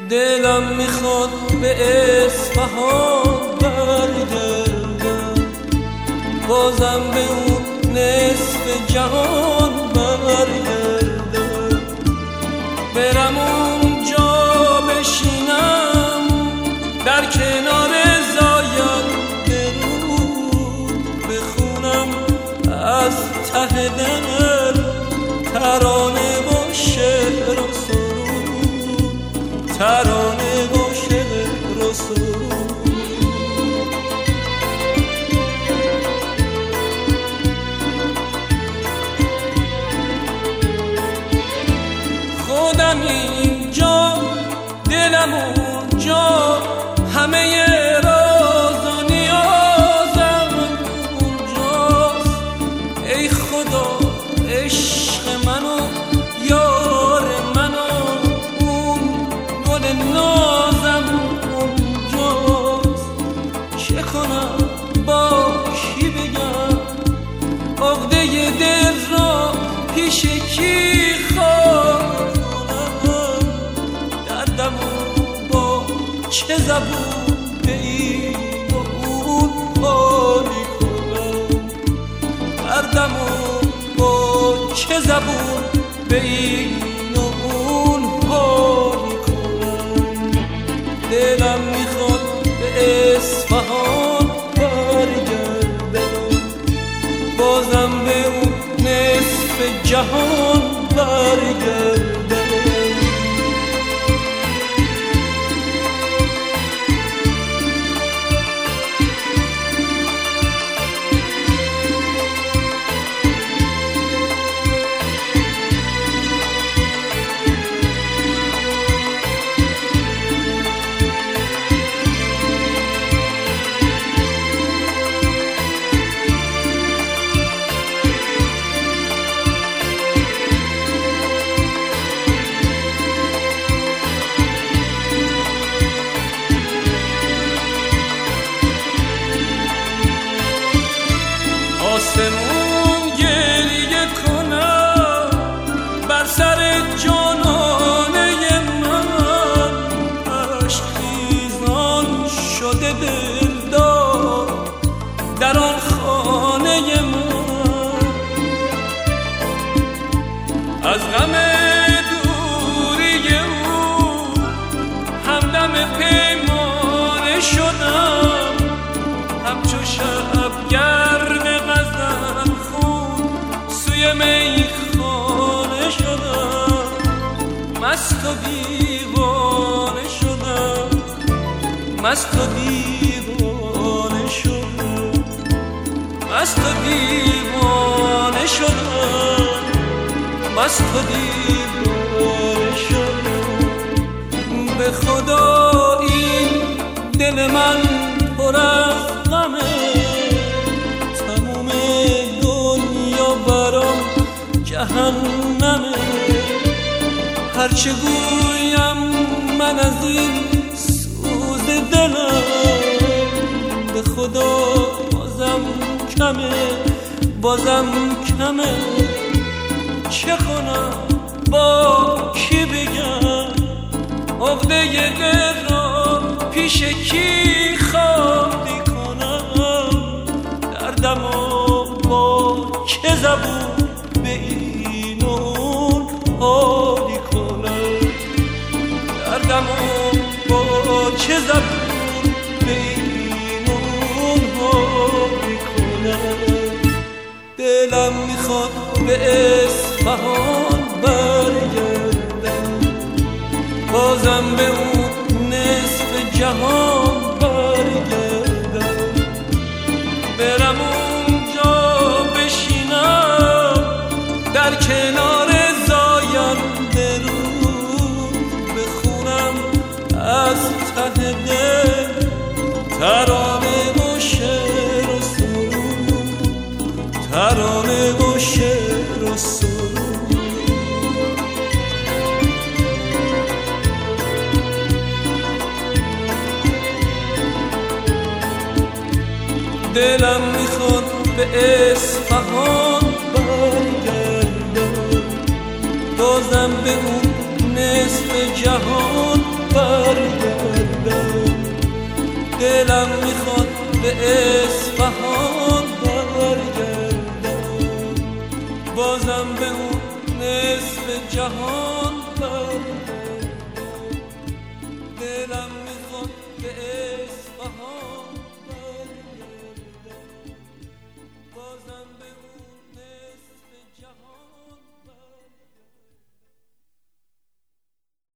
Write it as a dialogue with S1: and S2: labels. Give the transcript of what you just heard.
S1: دلم میخواد به اصفهان برگردم، بازم به اون نصف جهان برگردم، برم اونجا بشینم در کنار زاینده رود، بخونم از ته دل ترانه و شعر و سرود، ترانه و شعر و سرود. خودم اینجا دلم اونجا، همه راز و نیازم اونجاست. ای خدا عشق منو یار منو، اون گل نازم اونجاست. چه کنم با کی بگم عقده دل را پیش کی خواهم، دردمو با چه زبون به این و اون حالی کنم، دردمو با چه زبون به این و اون حالی کنم. دلم میخواد به اصفهان برگردم، بازم به اون نصف جهان برگردم. آسمون گریه کنم بر سر جانانه من، عشق خیزان شده دلدار در آن خانه من. از غم دوری او همدم پیمانه شدم، همچو شبگرد غزل خون سوی میخانه شدم. مست و دیوانه شدم، مست و دیوانه شدم، مست و دیوانه شدم، مست و دیوانه شدم. به خدا این دل من پر از غمه، تموم دنیا برام جهنمه. هرچه گویم من از این سوز دلم، به خدا بازم کمه، بازم کمه. چه کنم با کی بگم عقده دل را پیش کی خالی کنم، دردمو با چه زبون به این و اون حالی کنم، دردمو با چه زبون به این و اون حالی کنم. دلم میخواد به اصفهان برگردم، بازم به اون نصف جهان برگردم، برم اونجا بشینم در کنار زاینده رود، بخونم از ته دل ترانه و شعر و سرود، ترانه و شعر و سرود. دلم میخواد به اصفهان برگردم، بازم به اون نصف جهان برگردم. دلم میخواد به اصفهان برگردم، بازم به اون نصف جهان